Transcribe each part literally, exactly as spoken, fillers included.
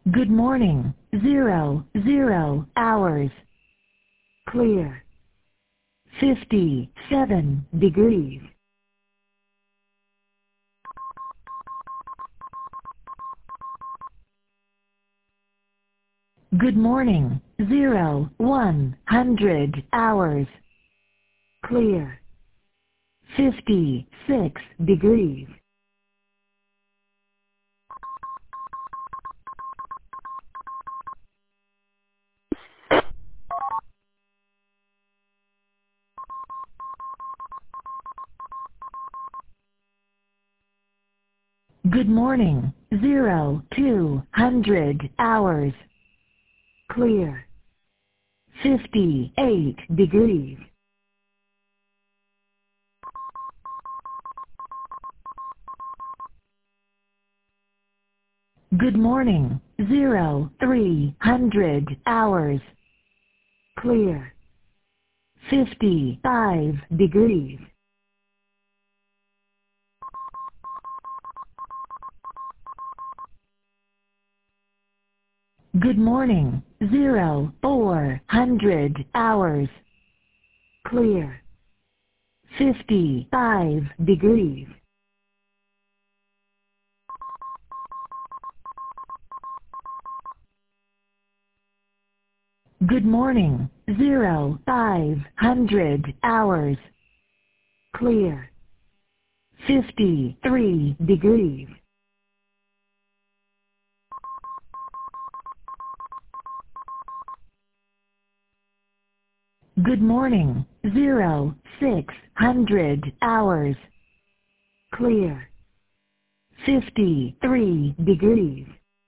Good morning. Zero, zero hours. Clear. fifty-seven degrees. Good morning. Zero, one hundred hours. Clear. fifty-six degrees. Good morning. Zero, two hundred hours. Clear. fifty-eight degrees. Good morning. Zero, three hundred hours. Clear. fifty-five degrees. Good morning. Zero, four hundred hours. Clear. fifty-five degrees. Good morning. Zero, five hundred hours. Clear. fifty-three degrees. Good morning. Zero, six hundred hours. Clear. fifty-three degrees.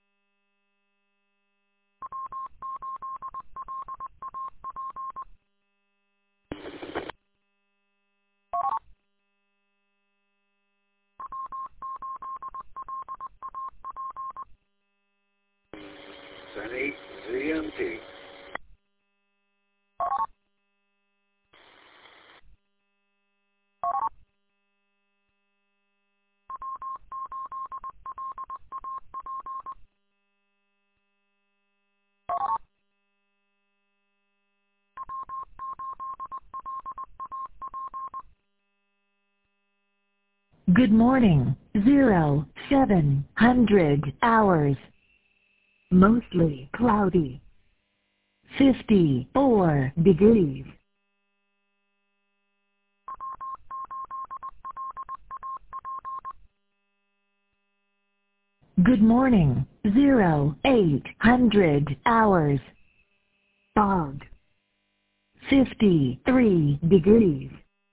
Sunny Z M T. Good morning. Zero, seven hundred hours. Mostly cloudy. fifty-four degrees. Good morning. Zero, eight hundred hours. Fog. fifty-three degrees.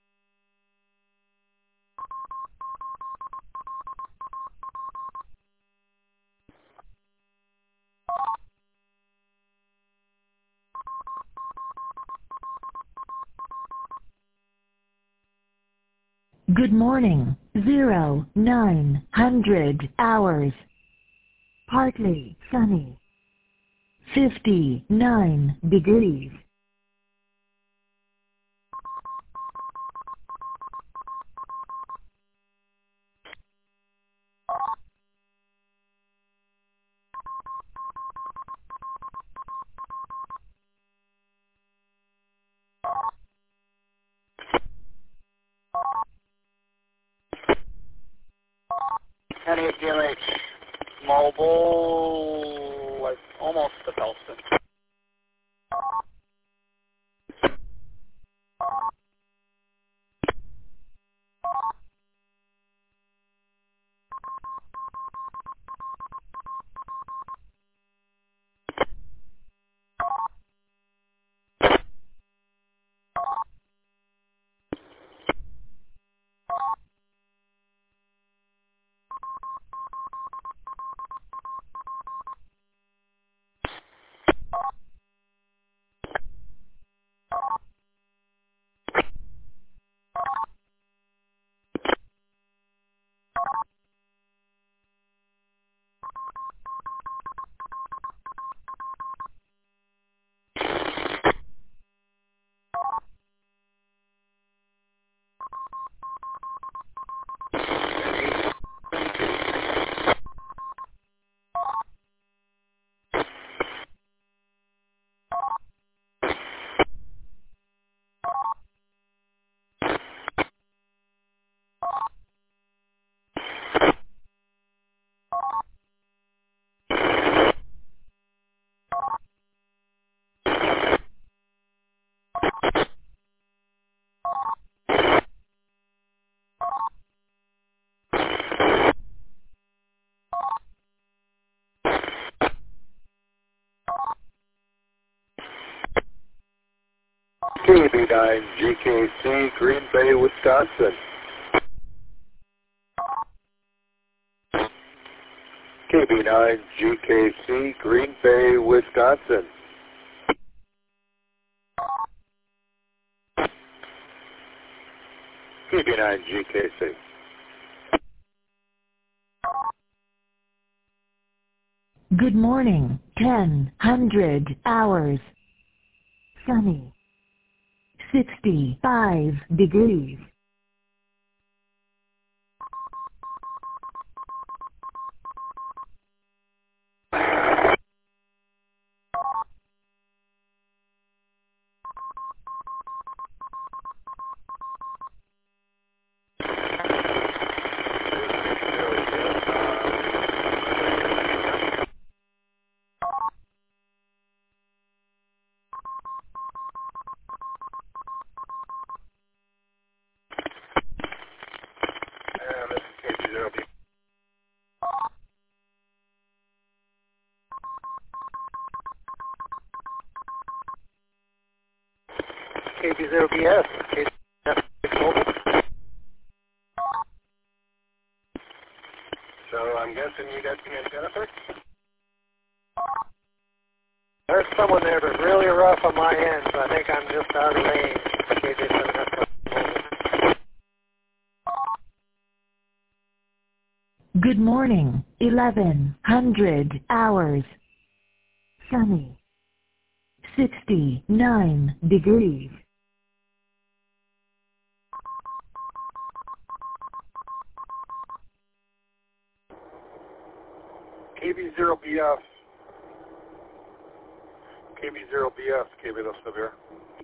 Good morning. Zero, nine hundred hours. Partly sunny. fifty-nine degrees. N H M H Mobile, like almost to Bellston. K B nine G K C, Green Bay, Wisconsin. K B nine G K C, Green Bay, Wisconsin. K B nine G K C. Good morning, ten hundred hours. Sunny. sixty-five degrees. K B zero B S, K B Mobile. So I'm guessing you got me and Jennifer? There's someone there, but really rough on my end, so I think I'm just out of range. K B seven F Mobile. Good morning, eleven hundred hours. Sunny. sixty-nine degrees. K B zero B F. K B zero B F, K B W R.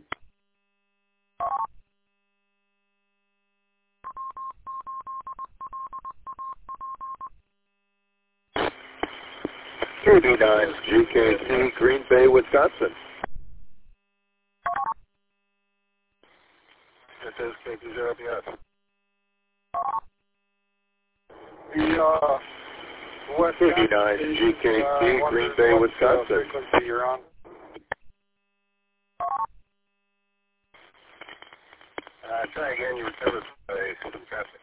K B nine G K C, Green Bay, Wisconsin. This is K B zero B F. The, uh, West K B nine G K C, uh, Green Bay, Wisconsin. Frequency you're on. Uh, try again, you were covered by some traffic.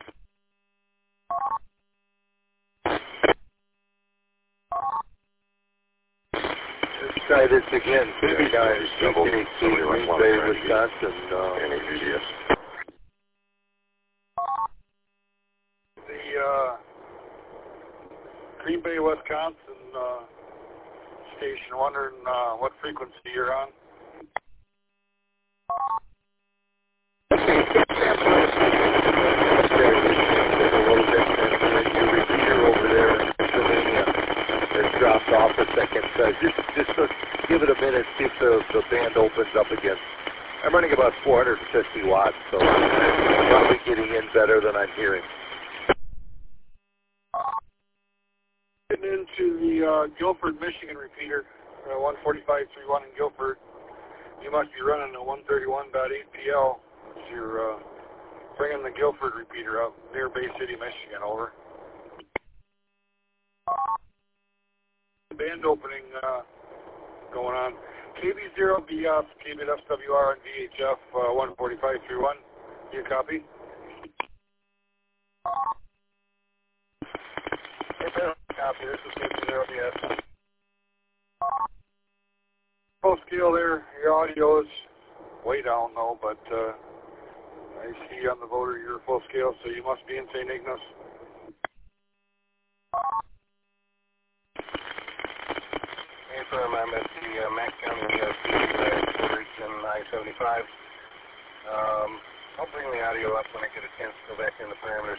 Let's try this again. K B nine G K C, Green Bay, Wisconsin. Uh, the, uh, Green Bay, Wisconsin uh, station, wondering uh, what frequency you're on. Over there, it's dropped off a second. So just just uh, give it a minute, see if the, the band opens up again. I'm running about four hundred fifty watts, so I'm probably getting in better than I'm hearing. Getting into the uh, Guilford, Michigan repeater, uh, one forty-five point three one in Guilford. You must be running a one thirty-one point eight P L. You're uh, bringing the Guilford repeater up near Bay City, Michigan. Over. Band opening uh, going on. K B zero B F, K B S W R and V H F uh, one forty-five point three one. You copy? Copy. This is K B zero B F. Full scale there. Your audio is way down though, but uh, I see on the voter you're full scale, so you must be in Saint Ignace. Confirm I'm at the uh, Mack County uh, quarters in I seventy-five. Um, I'll bring the audio up when I get a chance to go back in the parameters.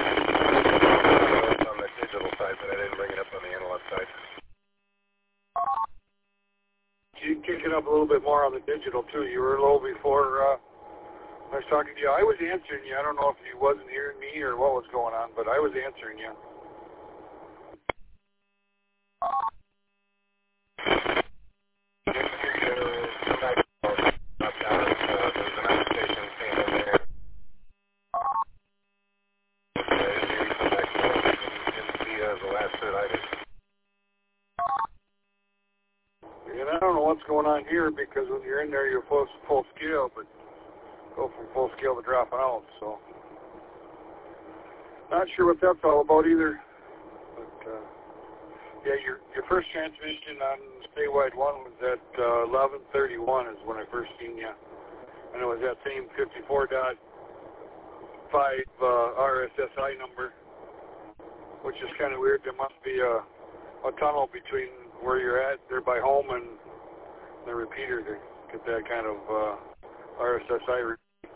On the digital side, but I didn't bring it up on the analog side. You can kick it up a little bit more on the digital too. You were low before uh, I was talking to you. I was answering you. I don't know if you wasn't hearing me or what was going on, but I was answering you. And I don't know what's going on here, because when you're in there, you're full, full scale, but go from full scale to dropping out. So not sure what that's all about either. But uh, yeah, your your first transmission on statewide one was at uh, eleven thirty-one is when I first seen you, and it was that same fifty-four point five uh, R S S I number, which is kind of weird. There must be a, a tunnel between where you're at there by home and the repeater to get that kind of uh, R S S I. Re-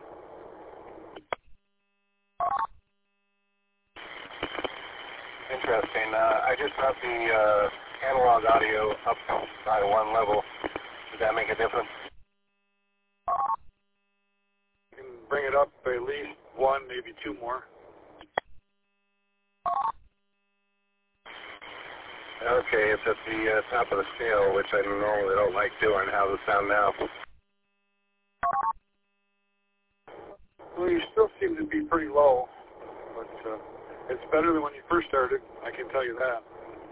Interesting. Uh, I just brought the uh, analog audio up by one level. Does that make a difference? You can bring it up by at least one, maybe two more. Okay, it's at the uh, top of the scale, which I normally don't like doing. How's it sound now? Well, you still seem to be pretty low, but uh, it's better than when you first started, I can tell you that.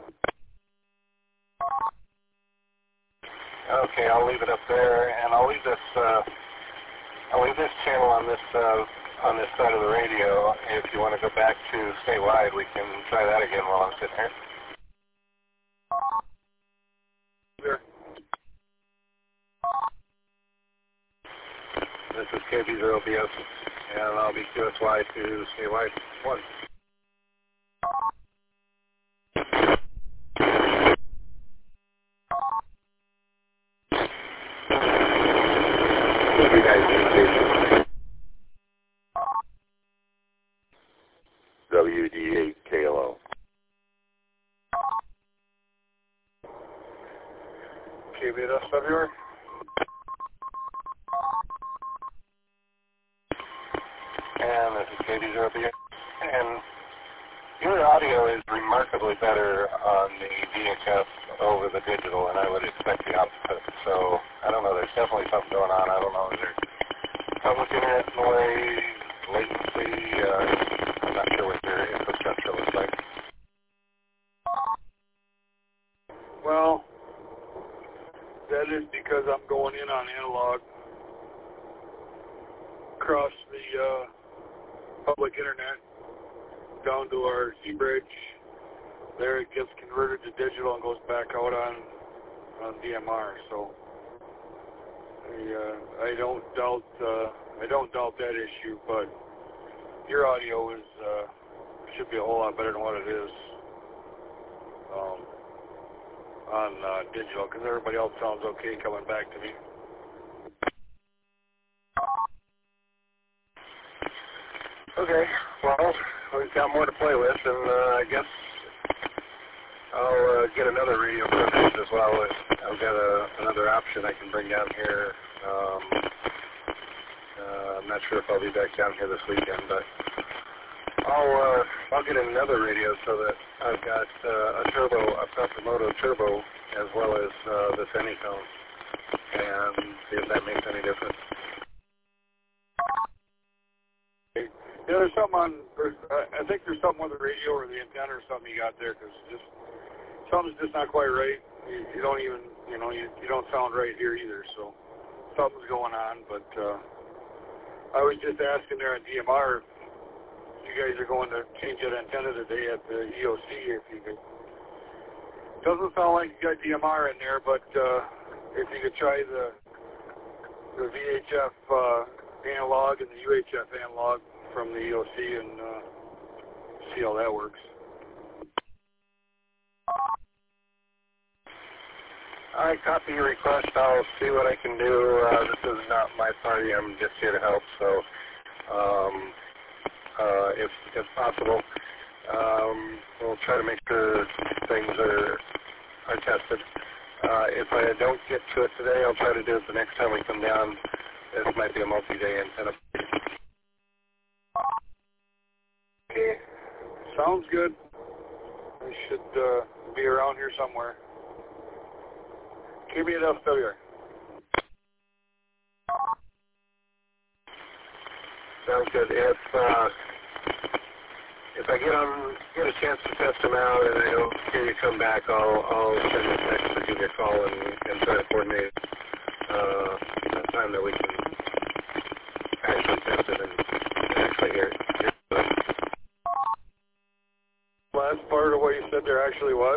Okay, I'll leave it up there, and I'll leave this. Uh, I'll leave this channel on this uh, on this side of the radio. If you want to go back to statewide, we can try that again while I'm sitting here. There. This is K B zero B S, and I'll be Q S Y to statewide one. What do you guys do, W D eight K L O. K B S February. And this is K B zero B S. And your audio is remarkably better on the V H F over the digital, and I would expect the opposite. So, I don't know, there's definitely something going on. I don't know, is there public internet noise, latency? Uh, I'm not sure what your infrastructure looks like. Well, that is because I'm going in on analog across the uh, public internet down to our C bridge. There it gets converted to digital and goes back out on on D M R. So I, uh, I don't doubt uh, I don't doubt that issue, but your audio is uh, should be a whole lot better than what it is um, on uh, digital, because everybody else sounds okay coming back to me. Okay, well, we've got more to play with, and uh, I guess I'll uh, get another radio privilege as well. I've got a, another option I can bring down here. Um, uh, I'm not sure if I'll be back down here this weekend, but I'll uh, I'll get another radio so that I've got uh, a turbo, a Promoto turbo, as well as uh, this Anytone, and see if that makes any difference. Yeah, there's something on, there's, uh, I think there's something on the radio or the antenna or something you got there, because just, something's just not quite right. You, you don't even, you know, you, you don't sound right here either, so something's going on, but uh, I was just asking there on D M R if you guys are going to change that antenna today at the E O C, if you could. Doesn't sound like you got D M R in there, but uh, if you could try the, the V H F uh, analog and the U H F analog from the E O C and uh, see how that works. I copy your request. I'll see what I can do. Uh, this is not my party. I'm just here to help. So, um, uh, if if possible, um, we'll try to make sure things are are tested. Uh, if I don't get to it today, I'll try to do it the next time we come down. This might be a multi-day antenna. Okay, sounds good. I should uh, be around here somewhere. Give me enough still here. Sounds good. If uh, if I get on, get a chance to test them out and I don't hear you come back, I'll, I'll send a text or give you a call and, and try to coordinate uh, a time that we can actually test it and, and actually hear it. Last part of what you said there actually was?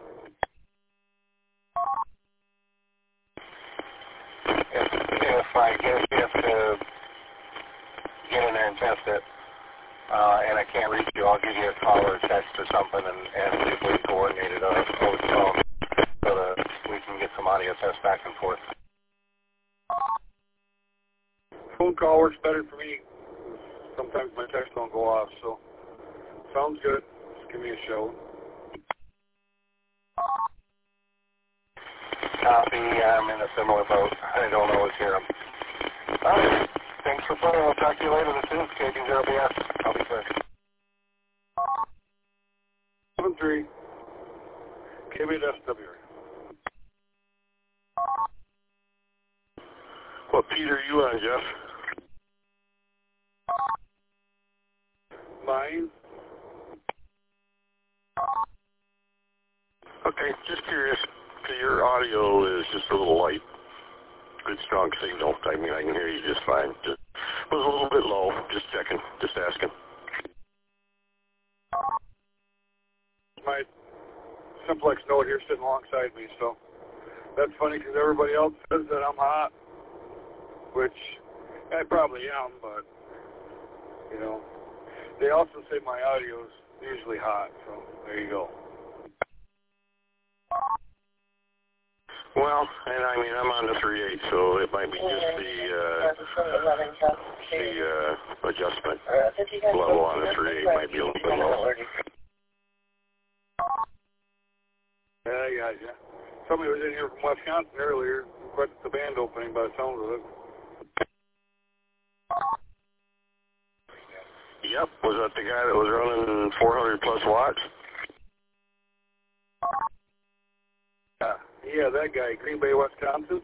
If, if I get a chance to get in there and test it, uh, and I can't reach you, I'll give you a call or a text or something and, and see if we can coordinate it over the phone so that we can get some audio tests back and forth. Phone call works better for me. Sometimes my text don't go off, so sounds good. Just give me a show. Copy. I'm in a similar boat. I don't always hear them. All right. Thanks for playing. I'll talk to you later. This is K B zero B S. I'll be quick. seven three. K B S W. What Peter are you on, Jeff? Mine. Okay, just curious. Your audio is just a little light. Good strong signal. I mean, I can hear you just fine. Just was a little bit low. Just checking. Just asking. My simplex node here sitting alongside me, so that's funny because everybody else says that I'm hot, which I probably am, but you know, they also say my audio is usually hot. So there you go. Well, and I mean, I'm on the three eight, so it might be just the, uh, the uh, adjustment level on the three eight might be a little bit low. Yeah, I got you. Somebody was in here from Wisconsin earlier, quite the band opening by the sound of it. Yep, was that the guy that was running four hundred plus watts? Yeah, yeah, that guy, Green Bay, Wisconsin.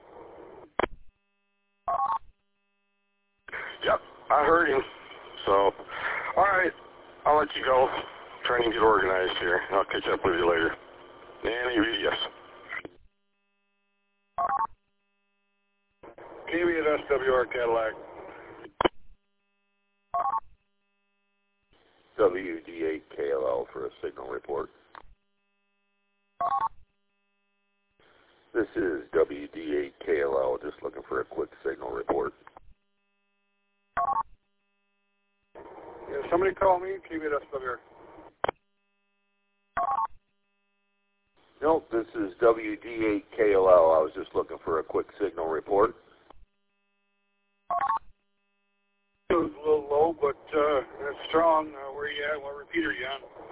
Yep, I heard him. So, all right, I'll let you go. Trying to get organized here. I'll catch up with you later. And yes. K B at S W R Cadillac. W D eight K L L for a signal report. This is W D eight K L L, just looking for a quick signal report. Yeah, somebody call me, K B at S W R. Nope, this is W D eight K L L. I was just looking for a quick signal report. It was a little low, but uh, it's strong. Uh, where you at? What repeater are you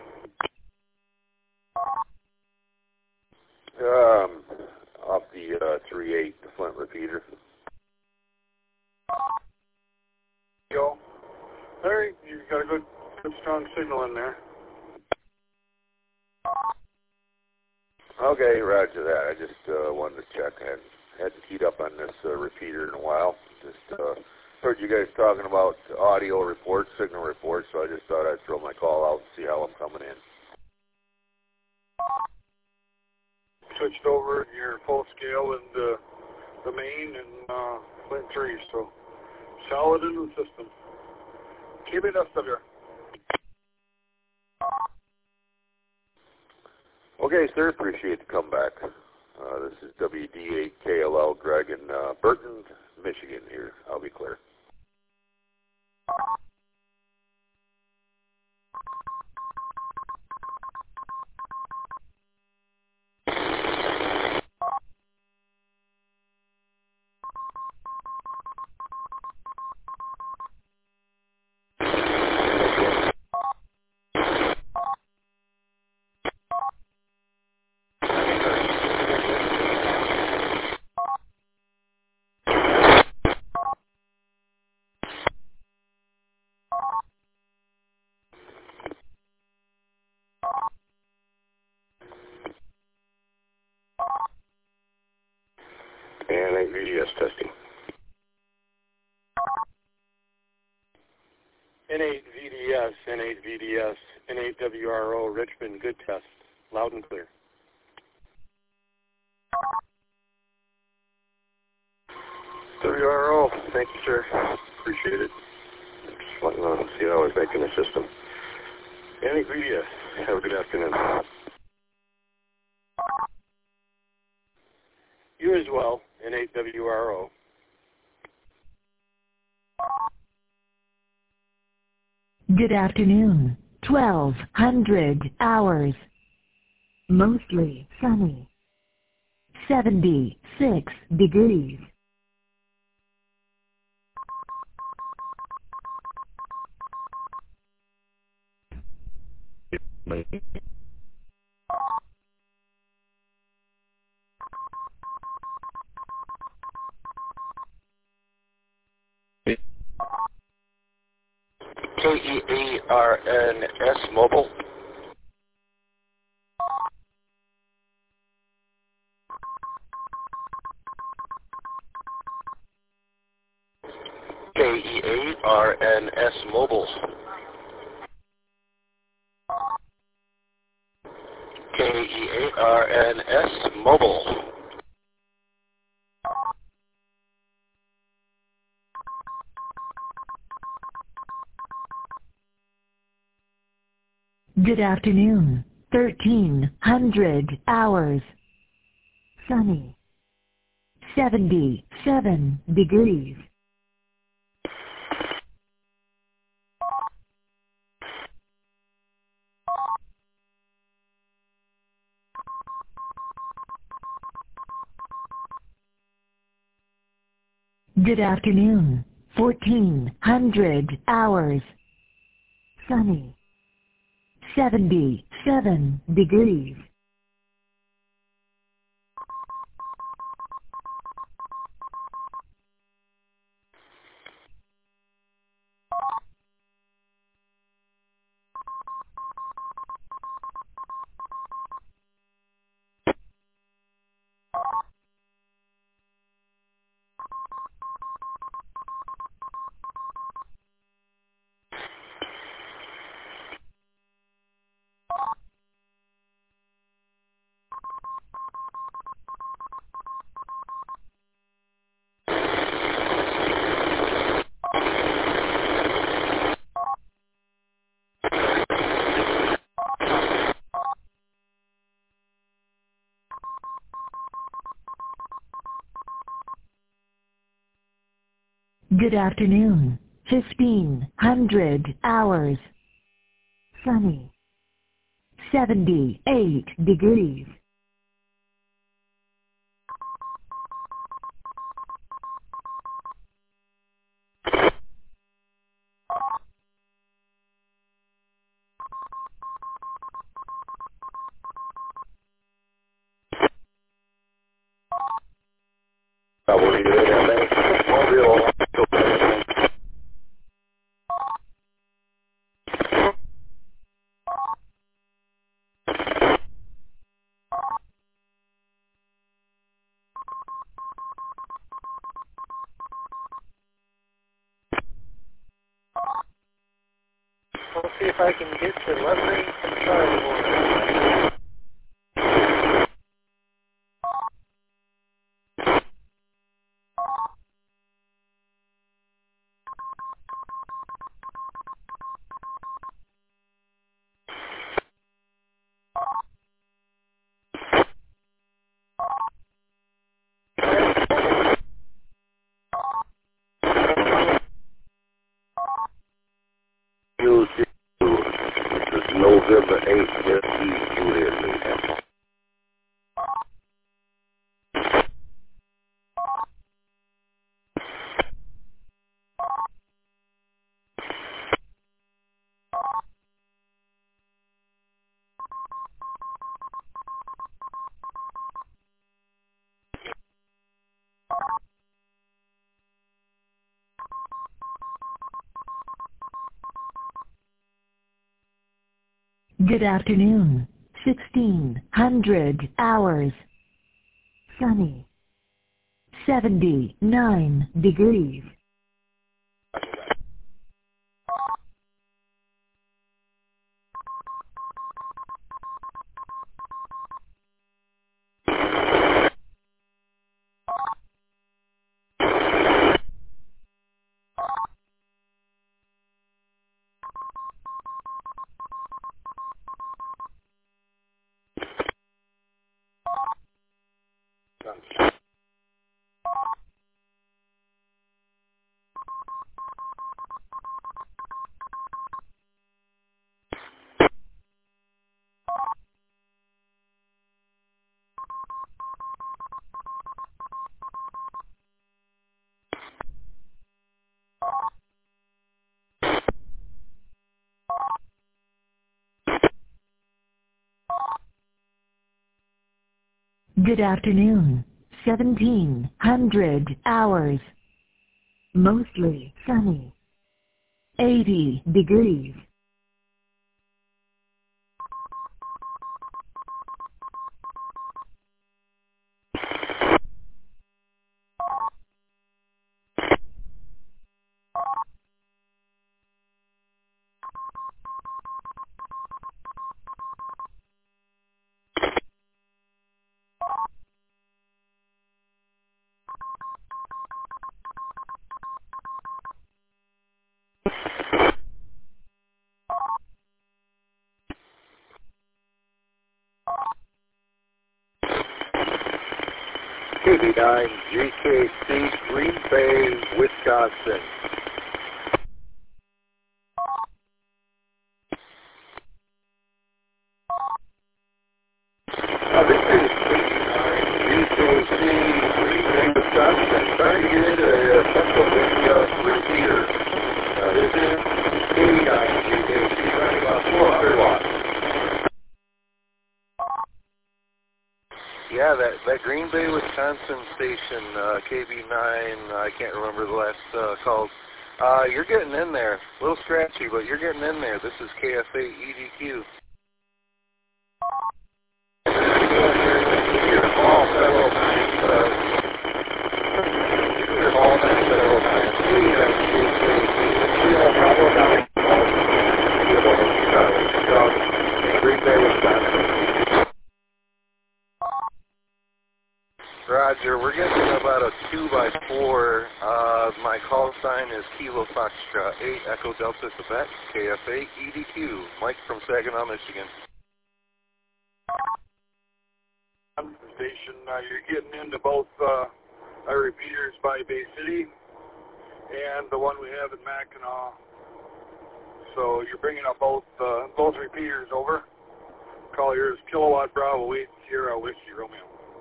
on? Um, off the uh, three eight, the Flint repeater. Go. There, you've got a good, good strong signal in there. Okay, roger that. I just uh, wanted to check. I hadn't, hadn't keyed up on this uh, repeater in a while. Just uh, heard you guys talking about audio reports, signal reports, so I just thought I'd throw my call out and see how I'm coming in. Switched over your full scale and uh, the main and uh, Flint three, so solid in the system. K B at S W R. Okay, sir. Appreciate the comeback. Uh, this is W D eight K L L, Greg in uh, Burton, Michigan here. I'll be clear. And eight V D S testing. N eight V D S, N eight V D S. N eight W R O, Richmond, good test. Loud and clear. W R O, thank you, sir. Appreciate it. Just wanting to see how I was making the system. Any greedia. Have a good afternoon. You as well, N eight W R O. Good afternoon. twelve hundred hours. Mostly sunny. seventy-six degrees. K E A R N S Mobile. K E A R N S Mobile. K E A R N S Mobile. Good afternoon. thirteen hundred hours. Sunny. seventy-seven degrees. Good afternoon. fourteen hundred hours. Sunny. seventy-seven degrees. Good afternoon. fifteen hundred hours. Sunny. seventy-eight degrees. Let's see if I can get to Leslie and Charlie. November eighth, yes, he's Juliet. Good afternoon. sixteen hundred hours. Sunny. seventy-nine degrees. Good afternoon. seventeen hundred hours. Mostly sunny. eighty degrees. K B nine G K C, Green Bay, Wisconsin. Uh, this is K B nine G K C, Green Bay, Wisconsin. Trying to get into a uh, Pennsylvania repeater. Uh, this is K B nine G K C, running about four hundred watts. Yeah, that, that Green Bay, Wisconsin station, uh, K B nine, I can't remember the last uh, calls. Uh, you're getting in there. A little scratchy, but you're getting in there. This is K F A E D Q. Your call several times. Uh, your call several times. Green Bay, Wisconsin. Roger, we're getting about a two by four. Uh, my call sign is Kilo Foxtrot eight Echo Delta Quebec, K F A E D Q. Mike from Saginaw, Michigan. Station, uh, you're getting into both uh, our repeaters by Bay City and the one we have in Mackinac. So you're bringing up both uh, both repeaters over. Call yours Kilowatt Bravo eight Sierra Whiskey Romeo.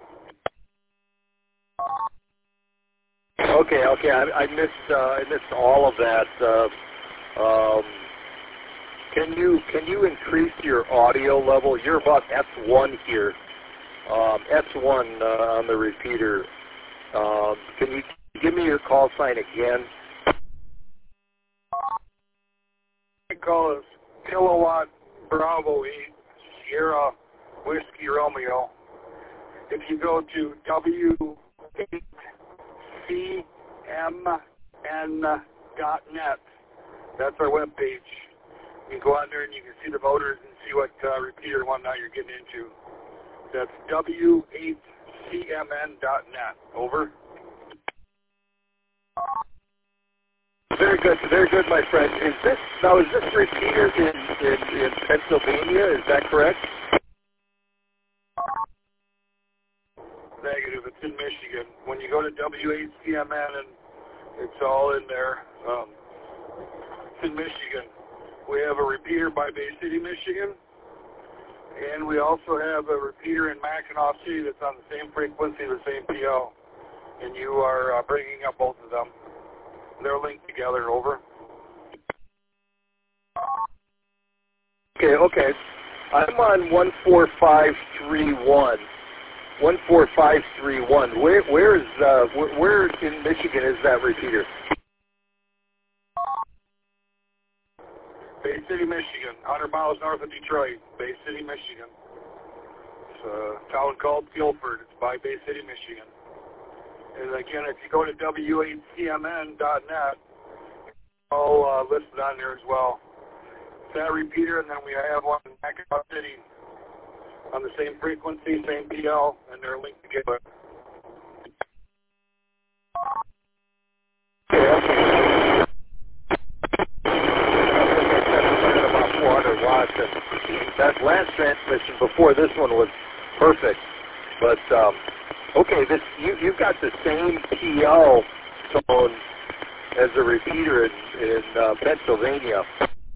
Okay, okay, I, I missed uh, I missed all of that. Uh, um, can you can you increase your audio level? You're about F one here. Um, F one uh, on the repeater. Um, can you give me your call sign again? You call us Kilowatt Bravo eight Sierra Whiskey Romeo. If you go to W eight C M N dot net, that's our webpage. You can go on there and you can see the motors and see what uh, repeater and whatnot you're getting into. That's W eight C M N dot net. Over. Very good, very good, my friend. Is this now? Is this repeater in, in, in Pennsylvania? Is that correct? Negative. It's in Michigan. When you go to W eight C M N, and it's all in there. Um, it's in Michigan. We have a repeater by Bay City, Michigan, and we also have a repeater in Mackinac City that's on the same frequency, the same P L. And you are uh, bringing up both of them. They're linked together. Over. Okay, okay. I'm on one four five three one. one four five three one. Where, where is, uh, where, where in Michigan is that repeater? Bay City, Michigan, one hundred miles north of Detroit. Bay City, Michigan. It's a town called Guilford. It's by Bay City, Michigan. And again, if you go to W eight C M N dot net, it's all uh, listed on there as well. It's that repeater, and then we have one in Mackinac City on the same frequency, same P L, and they're linked together. About four hundred watts, and that last transmission before this one was perfect. But um, okay, this you you've got the same P L tone as the repeater in, in uh, Pennsylvania.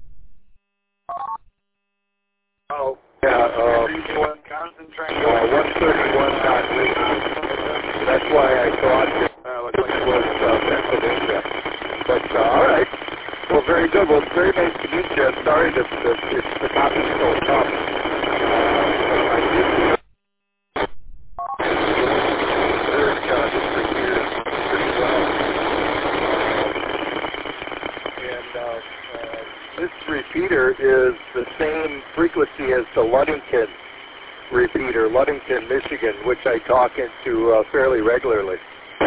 Oh. Yeah, uh, uh, one thirty-one dot three. That's why I thought it was uh, Pennsylvania. But, uh, all right. Well, very good. Well, it's very nice to meet you. I'm sorry that the, the copy's so tough. Uh, I did Ludington repeater, Ludington, Michigan, which I talk into uh, fairly regularly.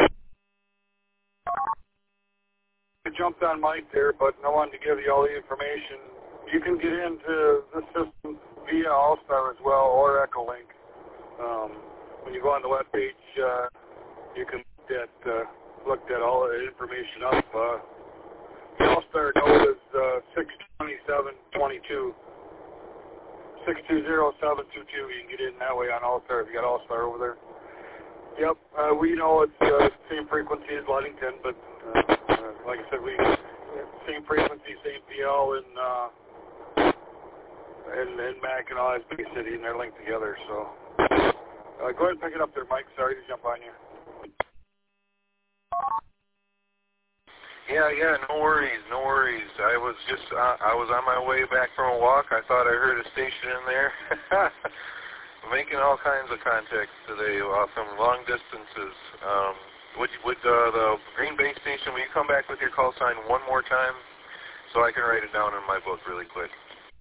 I jumped on Mike there, but I wanted to give you all the information. You can get into the system via All-Star as well, or Echolink. Um, when you go on the web page, uh, you can get, uh, look at all the information up. Uh, the All-Star node is uh, six twenty-seven twenty-two. six two zero seven two two. You can get in that way on All-Star if you got All-Star over there. Yep, uh, we know it's the uh, same frequency as Ludington, but uh, uh, like I said, we same frequency, same P L in uh, in, in Mackinac, Bay City, and they're linked together. So uh, go ahead and pick it up there, Mike. Sorry to jump on you. Yeah, yeah, no worries, no worries. I was just, uh, I was on my way back from a walk. I thought I heard a station in there. Making all kinds of contacts today, awesome, long distances. Um, would, would uh, the Green Bay station, will you come back with your call sign one more time so I can write it down in my book really quick?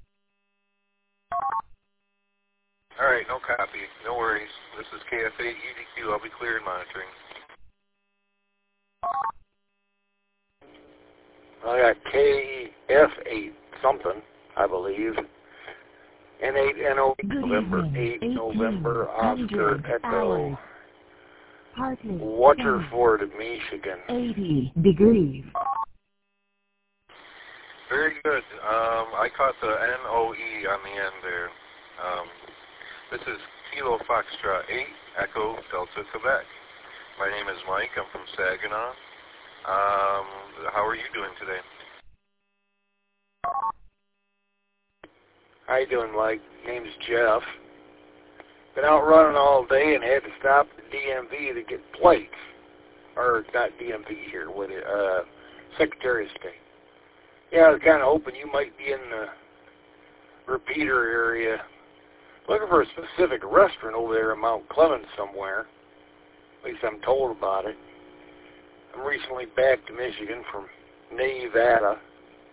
All right, no copy, no worries. This is K F eight E D Q. I'll be clear and monitoring. I got K F eight something, I believe. N eight N O November eight November Oscar Echo. Partly Waterford, Michigan. eighty degrees. Very good. Um, I caught the N O E on the end there. Um, this is Kilo Foxtrot eight Echo Delta Quebec. My name is Mike. I'm from Saginaw. Um, how are you doing today? How you doing, Mike? Name's Jeff. Been out running all day and had to stop at the D M V to get plates. Or not D M V here, what it, uh, Secretary of State. Yeah, I was kind of hoping you might be in the repeater area. Looking for a specific restaurant over there in Mount Clemens somewhere. At least I'm told about it. I'm recently back to Michigan from Nevada.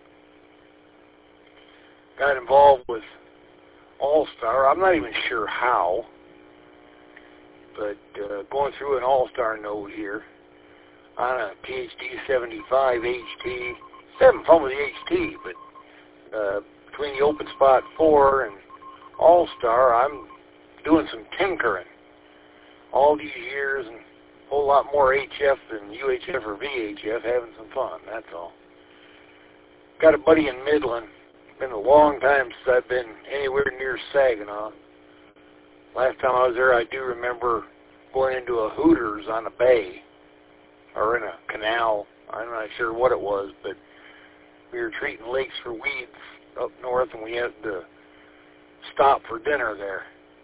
Got involved with All-Star. I'm not even sure how, but uh, going through an All-Star node here on a P H D seventy-five H T. Having fun with the H T, but uh, between the Open Spot four and All-Star, I'm doing some tinkering. All these years and a whole lot more H F than U H F or V H F, having some fun, that's all. Got a buddy in Midland. Been a long time since I've been anywhere near Saginaw. Last time I was there, I do remember going into a Hooters on a bay, or in a canal. I'm not sure what it was, but we were treating lakes for weeds up north, and we had to stop for dinner there.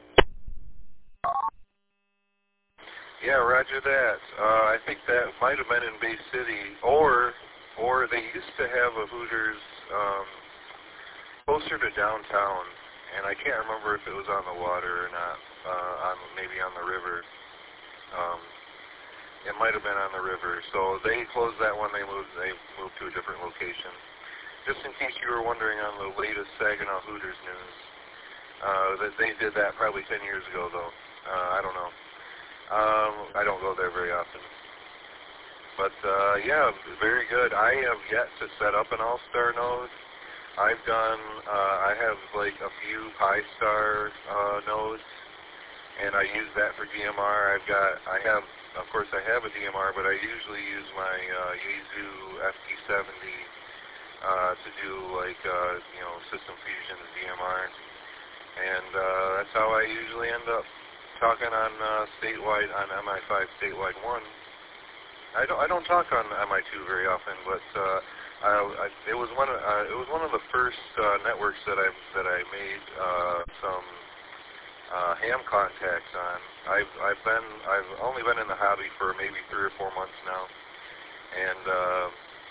Yeah, roger that. Uh, I think that might have been in Bay City, or or they used to have a Hooters um, closer to downtown, and I can't remember if it was on the water or not, uh, on maybe on the river. Um, it might have been on the river. So they closed that one. They moved. They moved to a different location. Just in case you were wondering on the latest Saginaw Hooters news, uh, that they did that probably ten years ago, though. Uh, I don't know. Um, I don't go there very often. But, uh, yeah, very good. I have yet to set up an All-Star node. I've done, uh, I have, like, a few Pi-Star uh, nodes, and I use that for D M R. I've got, I have, of course, I have a D M R, but I usually use my uh, Yaesu F T seventy uh, to do, like, uh, you know, system fusion to D M R. And uh, that's how I usually end up talking on uh, statewide, on M I five statewide one. I don't I don't talk on M I two very often, but uh, I, I, it was one of uh, it was one of the first uh, networks that I that I made uh, some uh, ham contacts on. I've I've been I've only been in the hobby for maybe three or four months now, and uh,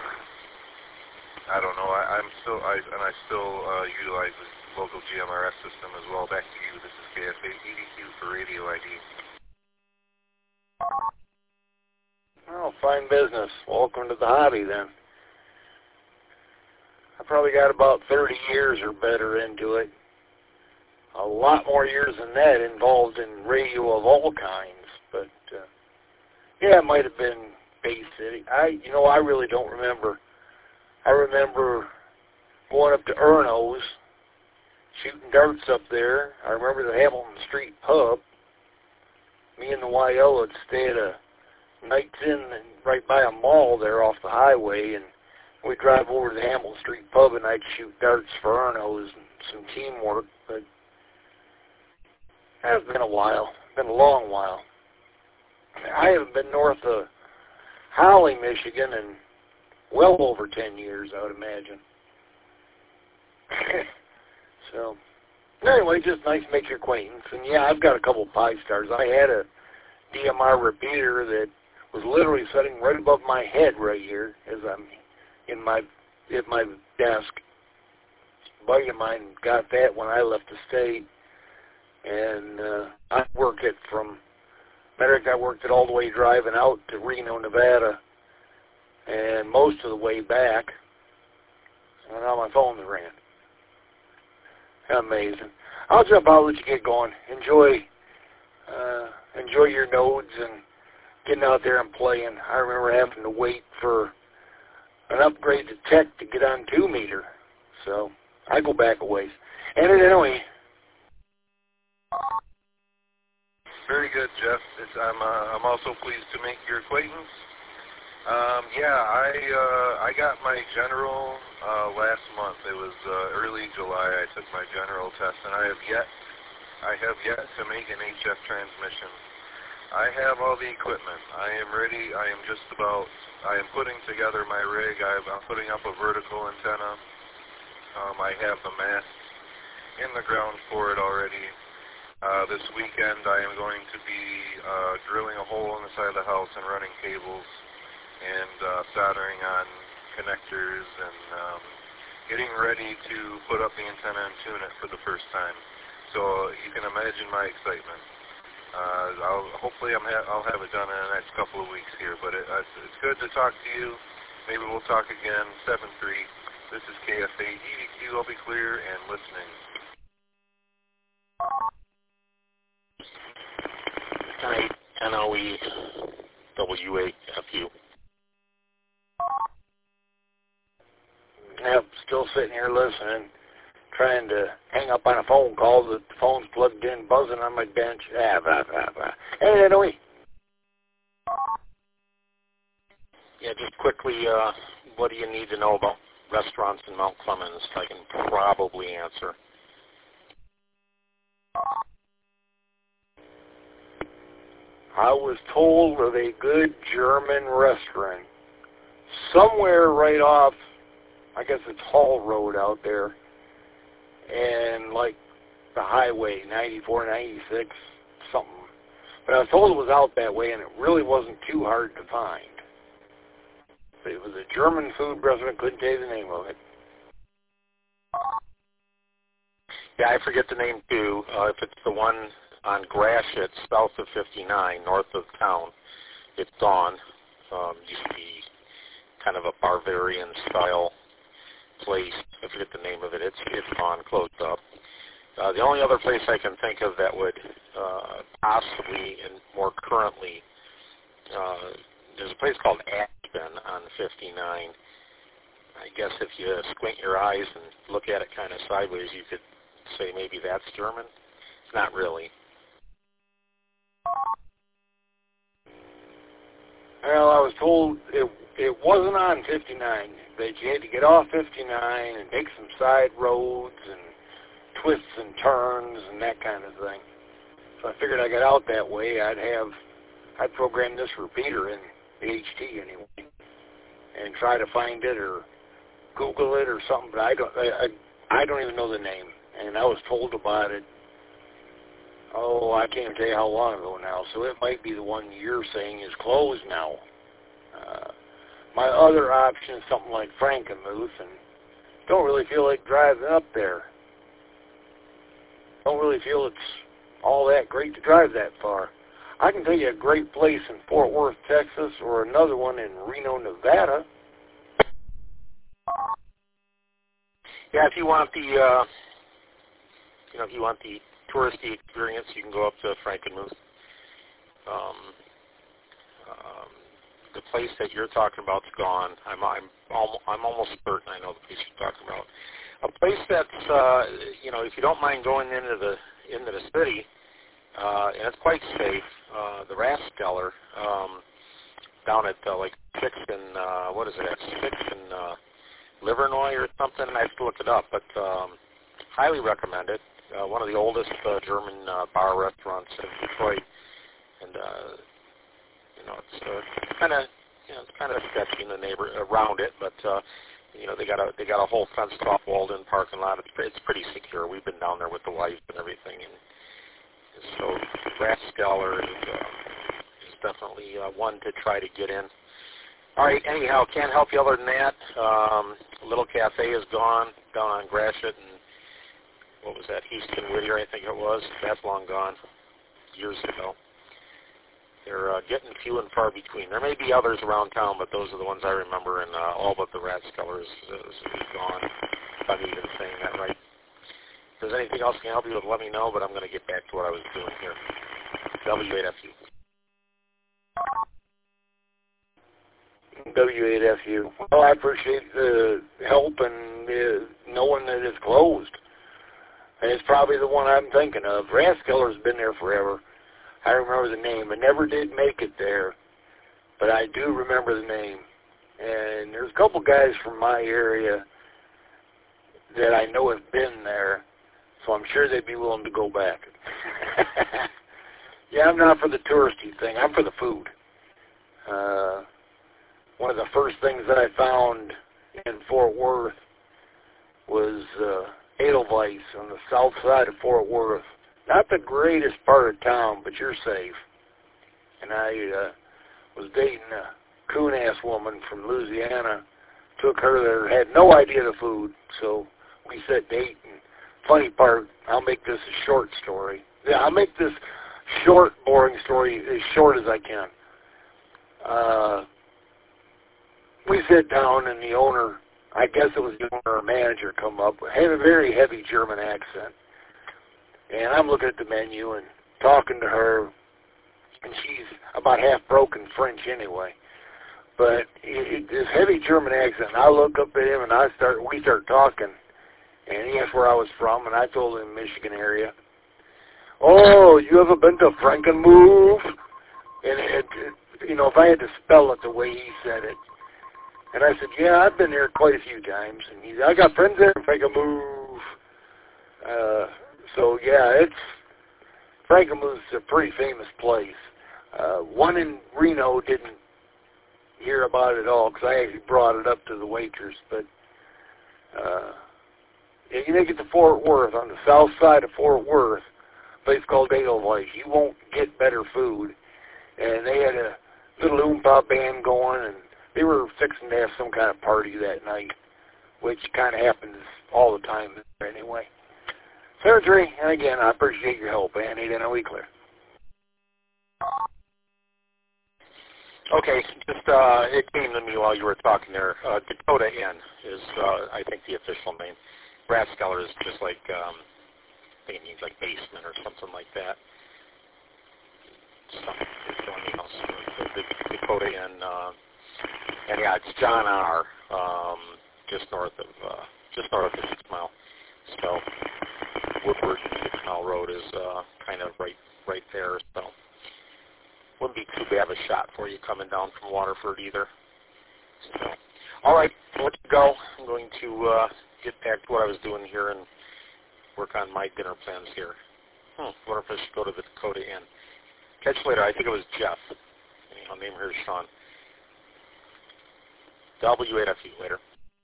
I don't know. I, I'm still I and I still uh, utilize the local G M R S system as well. Back to you. This is K F eight E D Q for Radio I D. Well, fine business. Welcome to the hobby, then. I probably got about thirty years or better into it. a lot more years than that involved in radio of all kinds. But uh, yeah, it might have been Bay City. I, you know, I really don't remember. I remember going up to Erno's, shooting darts up there. I remember the Hamilton Street pub. Me and the Y L would stay at a Nights Inn right by a mall there off the highway, and we'd drive over to the Hamilton Street pub, and I'd shoot darts for Erno's and some teamwork. But it's been a while, been a long while. I haven't been north of Holly, Michigan in well over ten years, I would imagine. So, anyway, just nice to make your acquaintance. And yeah, I've got a couple of Pi Stars. I had a D M R repeater that was literally sitting right above my head right here as I'm in my at my desk. A buddy of mine got that when I left the state, and uh, I worked it from, matter of fact, I worked it all the way driving out to Reno, Nevada, and most of the way back, and now my phone's ran. Amazing. I'll jump out and let you get going. Enjoy, uh, enjoy your nodes and getting out there and playing. I remember having to wait for an upgrade to tech to get on two meter, so I go back a ways. And anyway. Very good, Jeff. It's, I'm uh, I'm also pleased to make your acquaintance. Um, yeah, I uh, I got my general uh, last month. It was uh, early July. I took my general test, and I have yet I have yet to make an H F transmission. I have all the equipment. I am ready. I am just about. I am putting together my rig. I have, I'm putting up a vertical antenna. Um, I have the mast in the ground for it already. Uh, this weekend, I am going to be uh, drilling a hole in the side of the house and running cables, and uh, soldering on connectors, and um, getting ready to put up the antenna and tune it for the first time. So you can imagine my excitement. Uh, I'll, hopefully I'm ha- I'll have it done in the next couple of weeks here, but it, it's, it's good to talk to you. Maybe we'll talk again. seven three. This is K F A E D Q. I'll be clear and listening. N O E W A F U. Yep, still sitting here listening, trying to hang up on a phone call. The phone's plugged in, buzzing on my bench. Ah, blah, blah, blah. Hey, anyway. Yeah, just quickly, uh, what do you need to know about restaurants in Mount Clemens? I can probably answer. I was told of a good German restaurant somewhere right off, I guess it's Hall Road out there, and like the highway, ninety-four, ninety-six, something. But I was told it was out that way, and it really wasn't too hard to find. But it was a German food restaurant, couldn't tell you the name of it. Yeah, I forget the name too. Uh, if it's the one on Gratiot, south of fifty-nine, north of town, it's gone. Um, used to be kind of a Bavarian-style place. I forget the name of it. It's it's gone, closed up. Uh, the only other place I can think of that would uh, possibly and more currently, uh, there's a place called Aspen on fifty-nine. I guess if you squint your eyes and look at it kind of sideways, you could say maybe that's German. It's not really. Well, I was told it it wasn't on fifty-nine, that you had to get off fifty-nine and take some side roads and twists and turns and that kind of thing. So I figured I got out that way, I'd have, I'd program this repeater in the H T anyway and try to find it or Google it or something, but I don't, I, I, I don't even know the name. And I was told about it, oh, I can't tell you how long ago now, so it might be the one you're saying is closed now. Uh, my other option is something like Frankenmuth, and don't really feel like driving up there. Don't really feel it's all that great to drive that far. I can tell you a great place in Fort Worth, Texas, or another one in Reno, Nevada. Yeah, if you want the uh, you know, if you want the touristy experience, you can go up to Frankenmuth. Um, um, the place that you're talking about's gone. I'm I'm almost, I'm almost certain I know the place you're talking about. A place that's uh, you know, if you don't mind going into the into the city, uh, and it's quite safe. Uh, the Rathskeller um, down at uh, like six and uh, what is it? At six and uh, Livernois or something. I have to look it up, but um, highly recommend it. Uh, one of the oldest uh, German uh, bar restaurants in Detroit, and uh, you know it's uh, kind of you know it's kind of sketchy in the neighbor around it, but uh, you know they got a they got a whole fenced off walled-in parking lot. It's it's pretty secure. We've been down there with the wife and everything, and so Rathskeller is, uh, is definitely uh, one to try to get in. All right, anyhow, can't help you other than that. Um, Little Cafe is gone down on Gratiot, and what was that, Easton Whittier, I think it was. That's long gone, years ago. They're uh, getting few and far between. There may be others around town, but those are the ones I remember, and uh, all but the Rathskeller is, is, is gone, if I'm even saying that right. If there's anything else I can help you with, let me know, but I'm going to get back to what I was doing here. W eight F U. W eight F U. Well, I appreciate the help and uh, knowing that it's closed. And it's probably the one I'm thinking of. Rathskeller's been there forever. I remember the name. I never did make it there, but I do remember the name. And there's a couple guys from my area that I know have been there, so I'm sure they'd be willing to go back. Yeah, I'm not for the touristy thing. I'm for the food. Uh, one of the first things that I found in Fort Worth was uh, Edelweiss on the south side of Fort Worth. Not the greatest part of town, but you're safe. And I uh, was dating a coon-ass woman from Louisiana. Took her there, had no idea the food, so we sat dating. Funny part, I'll make this a short story. Yeah, I'll make this short, boring story as short as I can. Uh, we sit down, and the owner, I guess it was the owner or manager, come up, had a very heavy German accent. And I'm looking at the menu and talking to her, and she's about half broken French anyway. But it, it, this heavy German accent, I look up at him, and I start, we start talking, and he asked where I was from, and I told him Michigan area. Oh, you ever been to Frankenmuth? And it, it, you know, if I had to spell it the way he said it, and I said, yeah, I've been there quite a few times, and he said, I got friends there in Frankenmuth. Uh, so yeah, it's Frankenmuth's a pretty famous place. Uh, one in Reno didn't hear about it at all because I actually brought it up to the waitress, but uh, yeah, you make it to Fort Worth, on the south side of Fort Worth, a place called Edelweiss. You won't get better food. And they had a little oompa band going, and they were fixing to have some kind of party that night, which kind of happens all the time anyway. Surgery, and again, I appreciate your help, Annie, and a week clear. Okay, just uh, it came to me while you were talking there. Uh, Dakota Inn is, uh, I think, the official name. Rathskeller is just like, um, I think it means like basement or something like that. Something else. The, the Dakota Inn, uh, and yeah, it's John R. Um, just north of, uh, just north of Six Mile. So Woodward Six Mile Road is uh, kind of right, right there. So wouldn't be too bad of a shot for you coming down from Waterford either. So, all right, I'll let you go. I'm going to uh, get back to what I was doing here and work on my dinner plans here. Hmm, wonder if I should go to the Dakota Inn. Catch you later. I think it was Jeff. Anyhow, name here is Sean. W eight F U later.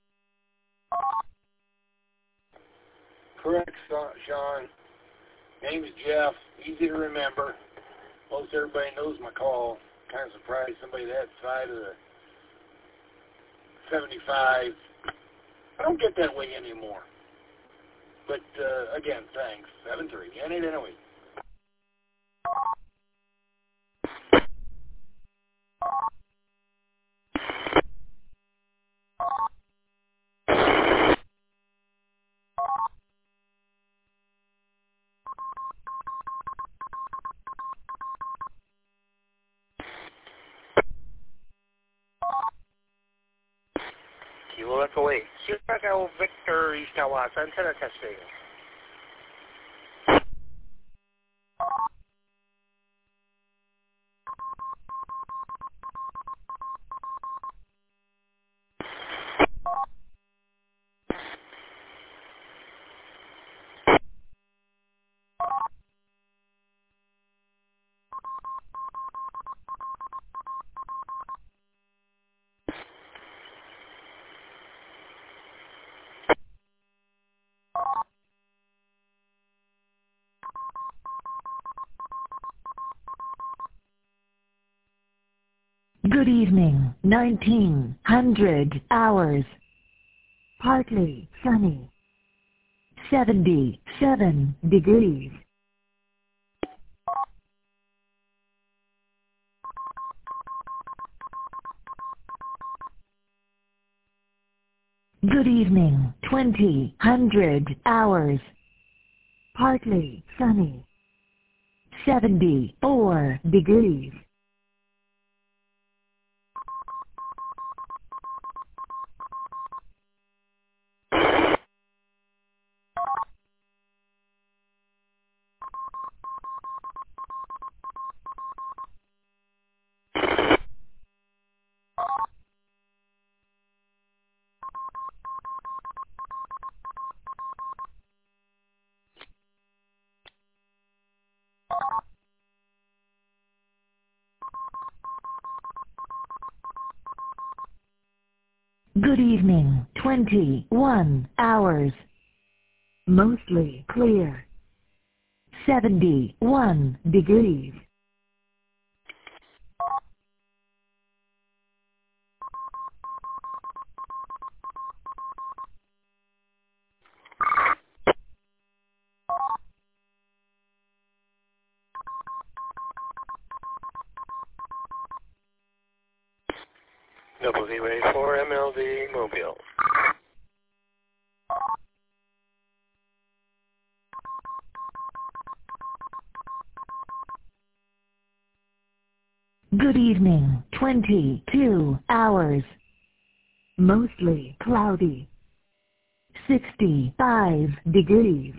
Correct, Sean. Name's Jeff. Easy to remember. Most everybody knows my call. Kind of surprised somebody that side of the seventy-five. I don't get that way anymore. But, uh, again, thanks. seven three. And it anyway. Well, let's wait. Chicago Victor East Watts, antenna testing. Good evening, nineteen hundred hours. Partly sunny. seventy-seven degrees. Good evening, twenty hundred hours. Partly sunny. seventy-four degrees. Good evening, twenty-one hours. Mostly clear. seventy-one degrees. W A four M L D Mobile. Good evening, twenty-two hours. Mostly cloudy. sixty-five degrees.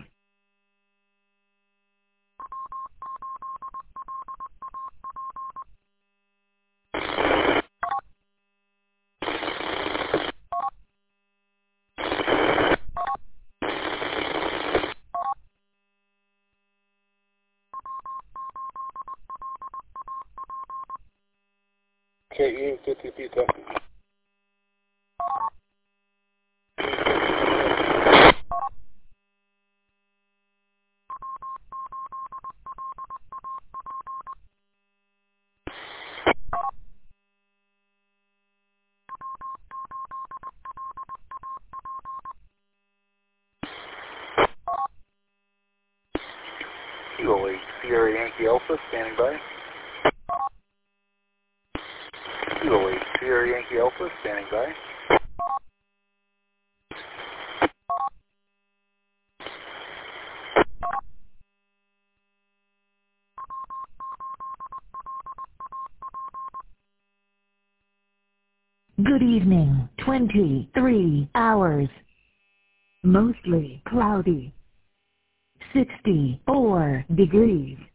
K E fifty pizza. Kilo eight, Sierra Yankee Alpha, standing by. Kilo eight, Sierra Yankee Alpha, standing by. Good evening, twenty-three hours. Mostly cloudy. sixty-four degrees.